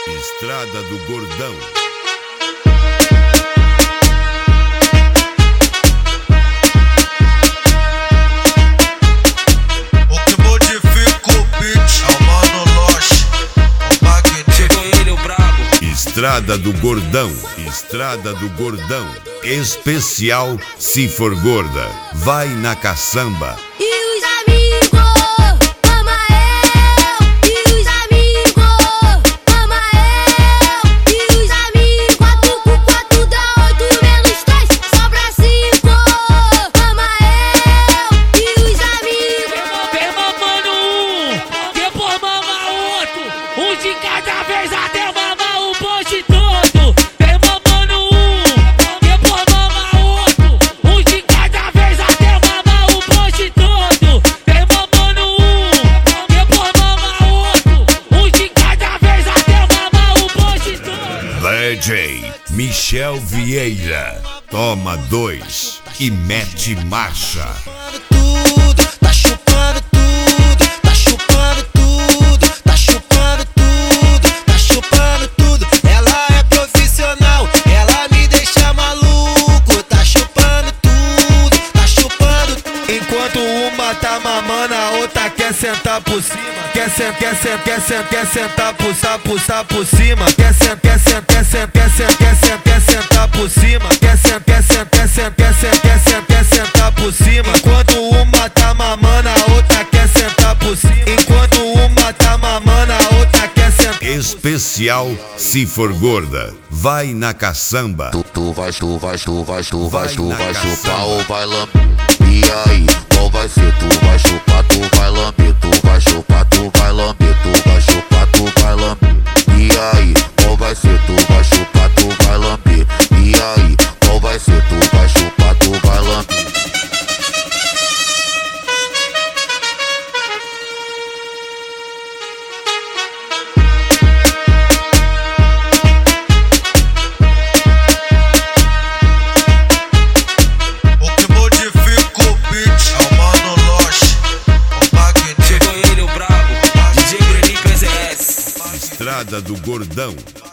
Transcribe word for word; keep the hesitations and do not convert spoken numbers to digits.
Estrada do Gordão. O que modifica o beat é o Mano Loche, o Magnífico. Chegou ele, o brabo. Estrada do Gordão. Estrada do Gordão. Especial se for gorda. Vai na caçamba. E os amigos, ama eu. E os amigos, ama eu. E os amigos, quatro com quatro dá oito menos três, sobra cinco. Ama eu. E os amigos. Vem mamando um, depois mama outro. Um de cada vez até mamar o bonde todo. Vem mamando um, depois mama outro. Um de cada vez até mamar o bonde todo. Vem mamando um, depois mama outro. Um de cada vez até mamar o bonde todo. D J Michel Vieira. Toma dois e mete marcha. Tudo, tá chupando tudo, tá chupando tudo, tá chupando tudo, tá chupando tudo. Ela é profissional, ela me deixa maluco, tá chupando tudo, tá chupando tudo. Enquanto uma tá mamando, a outra quer sentar por cima. Quer sentar, quer sentar, quer sentar, quer sentar, puxar, puxar por cima. Quer sentar, quer sentar, quer sentar, quer sentar, quer sentar, quer sentar por cima. Quer sentar, quer sentar, quer sentar, quer sentar, quer sentar, quer sentar por cima. Enquanto uma tá mamando, a outra quer sentar por cima. Enquanto uma tá mamando, a outra quer sentar. Especial se for gorda. Vai na caçamba. Tu, tu vai, tu vai, tu vai, tu vai, Vai tu na vai caçamba. chupar ou vai lamber? E aí, qual vai ser? Tu vai chupar, tu vai lamber, tu vai chupar, tu vai lamber, tu vai chupar, tu vai lamber. E aí, qual vai ser? Tu vai chupar, tu vai lamber. E aí, qual vai ser? Tu vai chupar, tu vai lamber. O que modifica o beat é o Mano Loche, o Magnífico. Chegou ele, o brabo. D J Breninho P Z S. Estrada do Gordão.